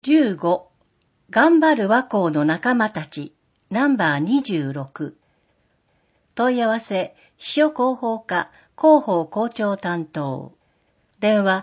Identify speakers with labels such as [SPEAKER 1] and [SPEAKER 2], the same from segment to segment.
[SPEAKER 1] 15. 頑張る和光の仲間たちナンバー26。問い合わせ秘書広報課広報校長担当。電話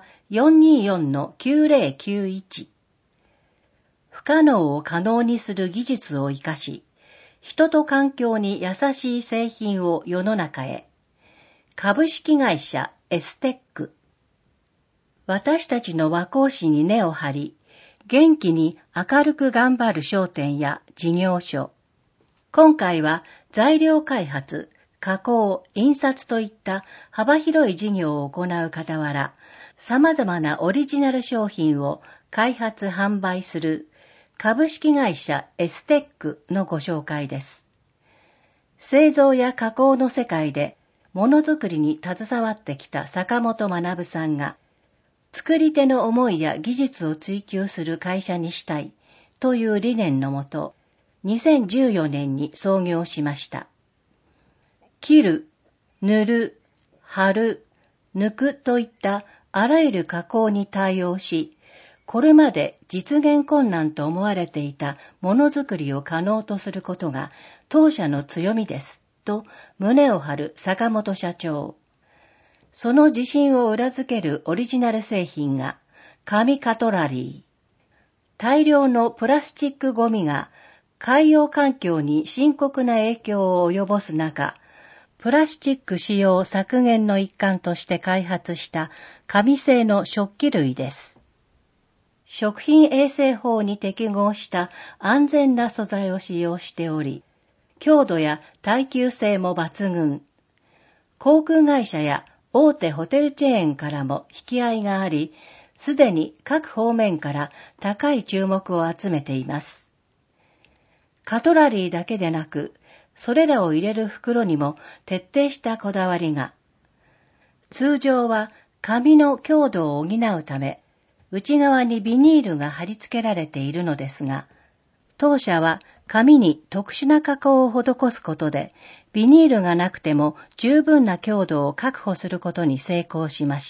[SPEAKER 1] 424-9091。不可能を可能にする技術を生かし、人と環境に優しい製品を世の中へ。株式会社エステック。私たちの和光市に根を張り、元気に明るく頑張る商店や事業所。今回は材料開発、加工、印刷といった幅広い事業を行う傍ら、様々なオリジナル商品を開発販売する株式会社エステックのご紹介です。製造や加工の世界でものづくりに携わってきた坂本学さんが、作り手の思いや技術を追求する会社にしたいという理念のもと、2014年に創業しました。切る、塗る、貼る、抜くといったあらゆる加工に対応し、これまで実現困難と思われていたものづくりを可能とすることが当社の強みです、と胸を張る坂本社長。その自信を裏付けるオリジナル製品が紙カトラリー。大量のプラスチックゴミが海洋環境に深刻な影響を及ぼす中、プラスチック使用削減の一環として開発した紙製の食器類です。食品衛生法に適合した安全な素材を使用しており、強度や耐久性も抜群。航空会社や大手ホテルチェーンからも引き合いがあり、すでに各方面から高い注目を集めています。カトラリーだけでなく、それらを入れる袋にも徹底したこだわりが。通常は紙の強度を補うため、内側にビニールが貼り付けられているのですが、当社は紙に特殊な加工を施すことで、ビニールがなくても十分な強度を確保することに成功しました。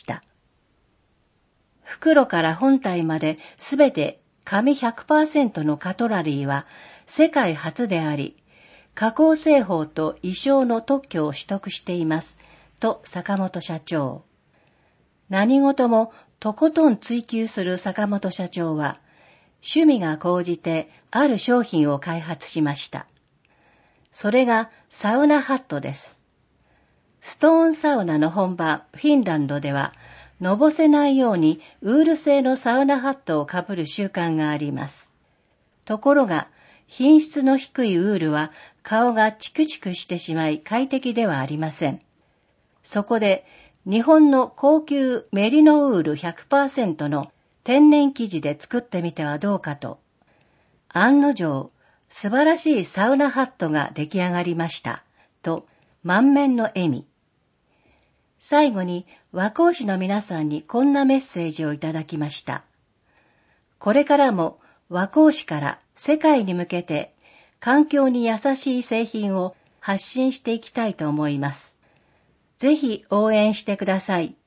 [SPEAKER 1] 袋から本体まですべて紙 100% のカトラリーは世界初であり、加工製法と意匠の特許を取得しています、と坂本社長。何事もとことん追求する坂本社長は、趣味が高じてある商品を開発しました。それがサウナハットです。ストーンサウナの本場フィンランドでは、のぼせないようにウール製のサウナハットをかぶる習慣があります。ところが、品質の低いウールは顔がチクチクしてしまい快適ではありません。そこで、日本の高級メリノウール 100% の天然生地で作ってみてはどうかと。案の定、素晴らしいサウナハットが出来上がりました。と、満面の笑み。最後に和光市の皆さんにこんなメッセージをいただきました。これからも和光市から世界に向けて環境に優しい製品を発信していきたいと思います。ぜひ応援してください。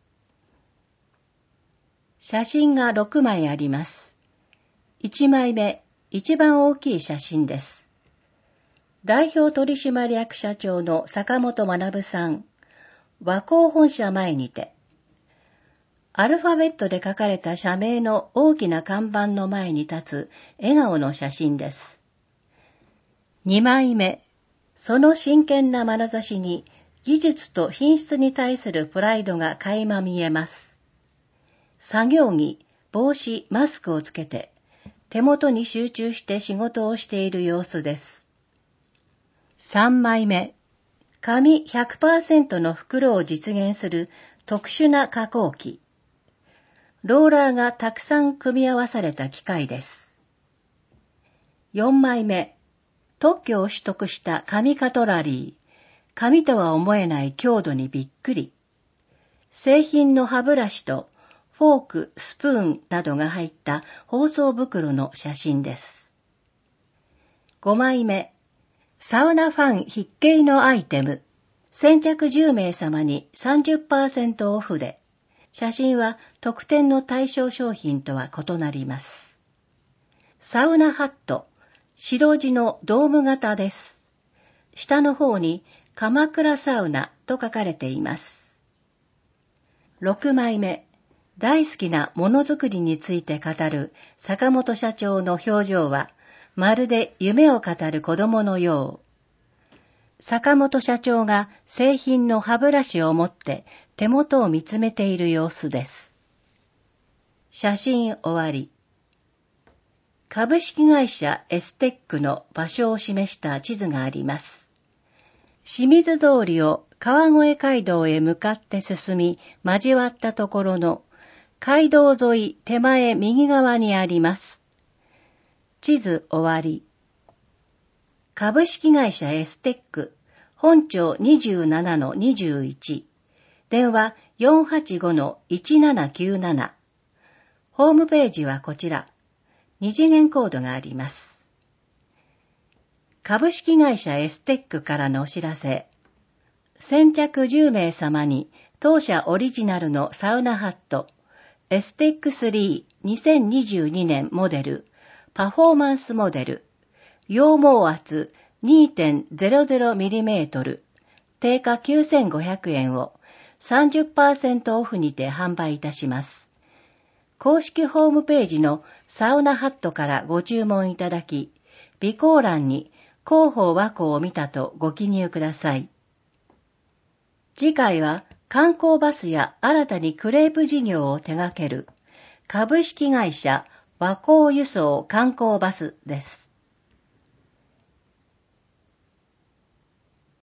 [SPEAKER 1] 写真が6枚あります。1枚目、一番大きい写真です。代表取締役社長の坂本学さん、和光本社前にて、アルファベットで書かれた社名の大きな看板の前に立つ笑顔の写真です。2枚目、その真剣な眼差しに技術と品質に対するプライドが垣間見えます。作業着、帽子、マスクをつけて、手元に集中して仕事をしている様子です。3枚目、紙 100% の袋を実現する特殊な加工機。ローラーがたくさん組み合わされた機械です。4枚目、特許を取得した紙カトラリー。紙とは思えない強度にびっくり。製品の歯ブラシとフォーク、スプーンなどが入った包装袋の写真です。5枚目、サウナファン必携のアイテム。先着10名様に 30% オフで、写真は特典の対象商品とは異なります。 サウナハット、白地のドーム型です。下の方に鎌倉サウナと書かれています。6枚目、大好きなものづくりについて語る坂本社長の表情は、まるで夢を語る子供のよう。坂本社長が製品の歯ブラシを持って手元を見つめている様子です。写真終わり。株式会社エステックの場所を示した地図があります。清水通りを川越街道へ向かって進み、交わったところの街道沿い手前右側にあります。地図終わり。株式会社エステック、本町 27-21、電話 485-1797。ホームページはこちら。2次元コードがあります。株式会社エステックからのお知らせ。先着10名様に当社オリジナルのサウナハット、エステック3 2022年モデル、パフォーマンスモデル、羊毛圧 2.00mm、定価9500円を 30% オフにて販売いたします。公式ホームページのサウナハットからご注文いただき、備考欄に広報和光を見たとご記入ください。次回は観光バスや新たにクレープ事業を手掛ける株式会社和光輸送観光バスです。